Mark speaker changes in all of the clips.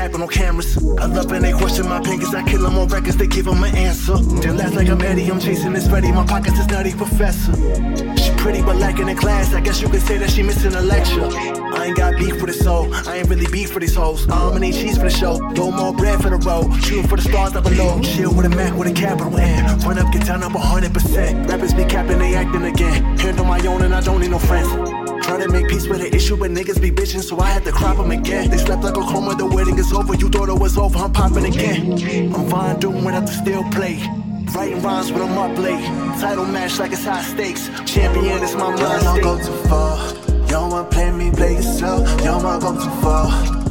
Speaker 1: capping on cameras. I love when they question my pen, cause I kill them on records, they give them an answer. They laugh like I'm Eddie, I'm chasing this ready, my pockets is nutty, professor. She pretty but lacking in class, I guess you could say that she missing a lecture. I ain't got beef with the soul, I ain't really beef for these hoes. I'm gonna eat cheese for the show, no more bread for the road. Shooting for the stars up below, chill with a Mac with a capital N. Run up, get down up 100%. Rappers be capping, they acting again. Handle my own and I don't need no friends. Try to make peace with the issue, but niggas be bitching, so I had to crop them again. They slept like a coma, the wedding is over. You thought it was over, I'm popping again. I'm Von Doom without the steel plate. Writing rhymes when I'm up late. Title match like it's high stakes. Champion is my mind state.
Speaker 2: Don't go too far. You don't wanna play me, play yourself. You don't wanna go too far.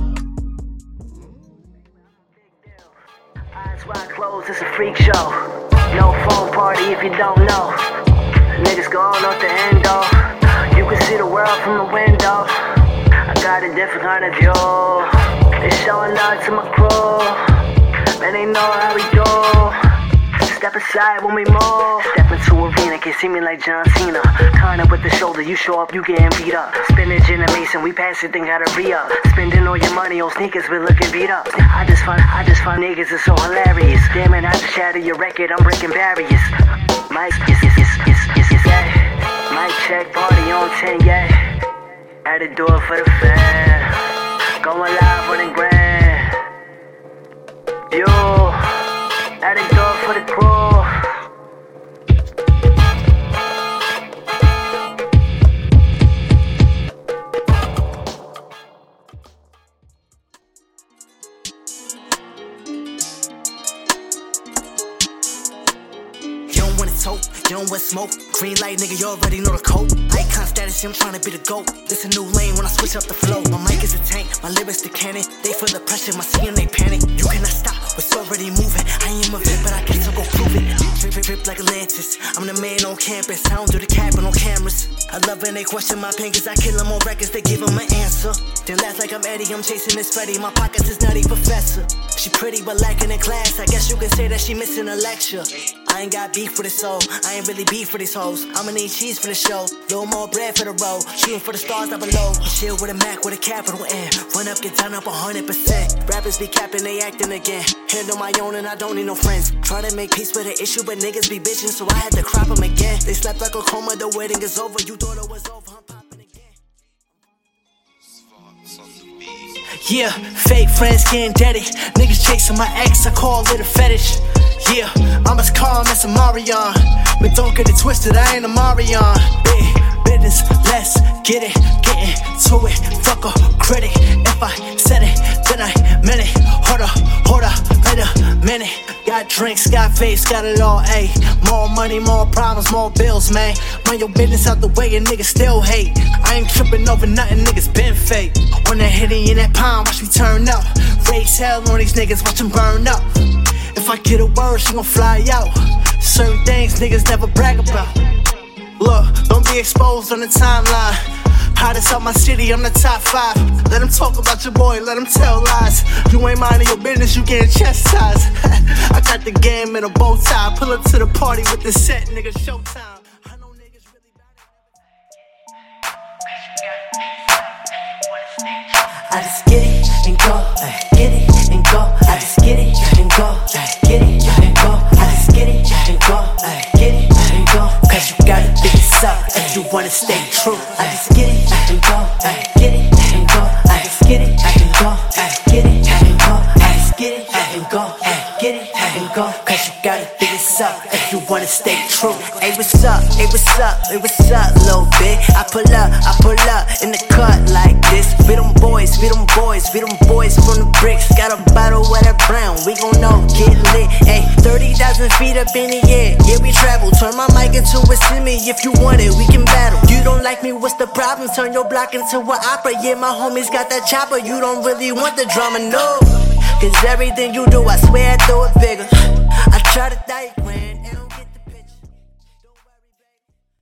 Speaker 3: Eyes wide closed, it's a freak show. No phone party if you don't know. Niggas gone off the endo. You can see the world from the window. I got a different kind of view. They showing love to my crew. Man, they know how we do. Step aside when we move. Step into arena, can see me like John Cena. Kinda with the shoulder, you show up, you getting beat up. Spinach in a mason, we pass it, then gotta re-up. Spending all your money on sneakers, we looking beat up. I just find niggas is so hilarious. Damn it, I just shatter your record, I'm breaking barriers. Mike, yeah. Mic check, party on 10, yeah. Had to do it for the fam. Going live with a grand. Yo, had to do it for the crew.
Speaker 4: You don't want it tote, you don't want smoke. Green light, nigga, you already know the code. Icon status, I'm tryna be the GOAT. This a new lane when I switch up the flow. My mic is a tank, my lyrics the cannon. They feel the pressure, my CM, they panic. You cannot stop, what's already moving. I am a vet, but I guess I'll go prove it. Drip like Atlantis, I'm the man on campus. I don't do the capping on cameras. I love when they question my pen, cause I kill them on records, they give them an answer. They laugh like I'm Eddie, I'm chasing this Freddy. My pockets is nutty, professor. She pretty but lacking in class, I guess you could say that she missing a lecture. I ain't got beef with the soul, I ain't really beef for these hoes. I'ma need cheese for the show, little more bread for the road. Shooting for the stars down below. Chill with a Mac with a capital N. Run up, get down up 100%. Rappers be capping, they acting again. Handle my own and I don't need no friends. Try to make peace with the issue, but niggas be bitching, so I had to crop them again. They slept like a coma, the wedding is over. You thought it was over, I'm popping again. Yeah, fake friends getting dirty. Niggas chasing my ex, I call it a fetish. Yeah, I'm as calm as a Marion, but don't get it twisted, I ain't a Marion. Big business, let's get it, getting to it. Fuck a critic, if I said it, then I meant it. Hold up, wait a minute. Got drinks, got face, got it all, ayy. More money, more problems, more bills, man. Run your business out the way and niggas still hate. I ain't tripping over nothing, niggas been fake. On that hitty in that palm, watch me turn up. Raise hell on these niggas, watch them burn up. If I get a word, she gon' fly out. Certain things niggas never brag about. Look, don't be exposed on the timeline. Hottest out my city, I'm the top 5. Let them talk about your boy, let them tell lies. You ain't minding your business, you getting chastised. I got the game in a bow tie. Pull up to the party with the set, nigga, showtime. I know niggas really I just get it and go, get it and go. I just get it and go, get it and go. I just get it and go, get it and go. Cause you gotta pick this up if you wanna stay true. I just get it and go, get it and go. I just get it and go, get it and go. I just get it and go, get it and go. Cause you gotta pick this up if you wanna stay true. Hey, what's up? Hey, what's up? Hey, what's up, little bit? I pull up in the cut like this. We them boys from the bricks. Got a bottle with a brown, we gon' know, get lit. Hey, 30,000 feet up in the air, yeah, we travel. Turn my mic into a simi, if you want it, we can battle. You don't like me, what's the problem? Turn your block into an opera. Yeah, my homies got that chopper, you don't really want the drama, no. Cause everything you do, I swear I do it bigger. I try to die.